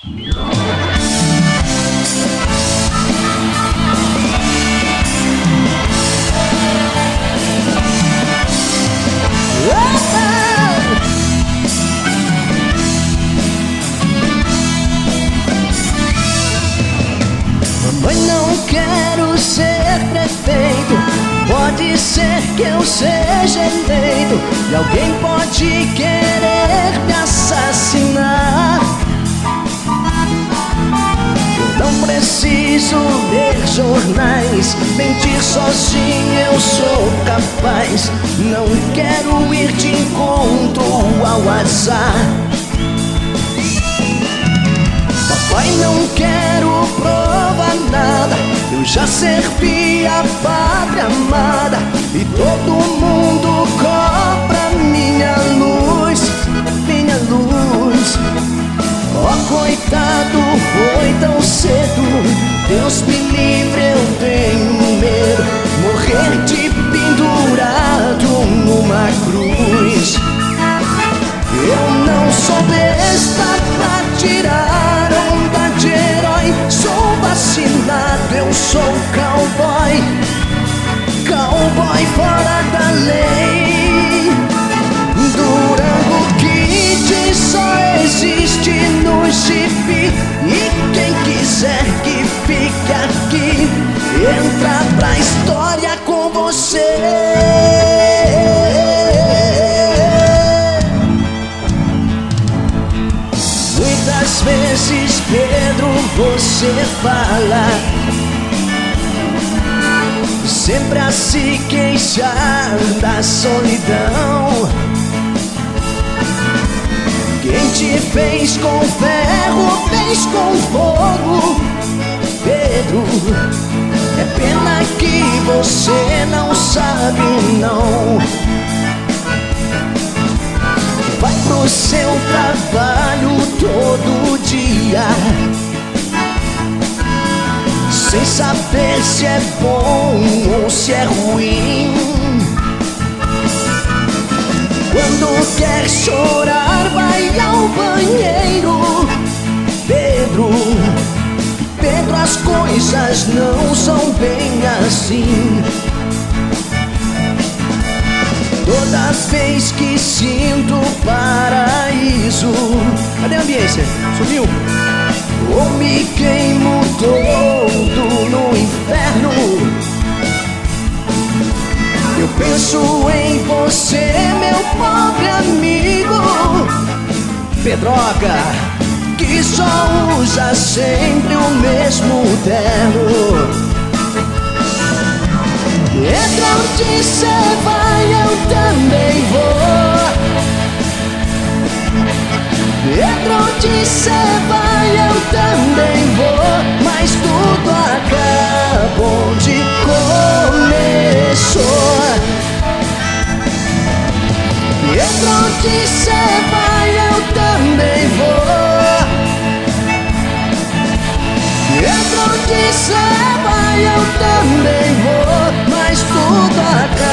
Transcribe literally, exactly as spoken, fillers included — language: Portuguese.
Mamãe, não quero ser prefeito. Pode ser que eu seja eleito e alguém pode querer me assassinar. Eu não preciso ler jornais, mentir sozinho eu sou capaz. Não quero ir de encontro ao azar. Papai, não quero provar nada. Eu já servi a pátria amada e todo mundo cobra minha luz, minha luz. Oh, coitado, foi tão cedo. Deus me livre, eu tenho medo. Morrer de pendurado numa cruz. Eu não sou besta pra tirar onda de herói. Sou vacinado, eu sou cowboy. Cowboy fora da lei. Durango Kid só existe no gibi. E quem quiser que fique aqui, entra pra história com você. Muitas vezes, Pedro, você fala, sempre a se queixar da solidão. Quem te fez com ferro, fez com fogo, Pedro. É pena que você não sabe, não. Vai pro seu trabalho todo dia, sem saber se é bom ou se é ruim. Quando quer chorar, vai ao banheiro, Pedro. Pedro, as coisas não são bem assim. Toda vez que sinto paraíso, cadê a ambiência? Sumiu? Ou me queimo todo no inferno, eu penso em você, meu pobre amigo Pedroca, que só usa sempre o mesmo terno. Entra onde cê vai, eu também vou. Entra onde cê vai, eu também vou. Mas tudo acaba onde começou. Entra onde cê vai, eu também vou. Entra onde cê vai, eu também vou. Mas tudo acaba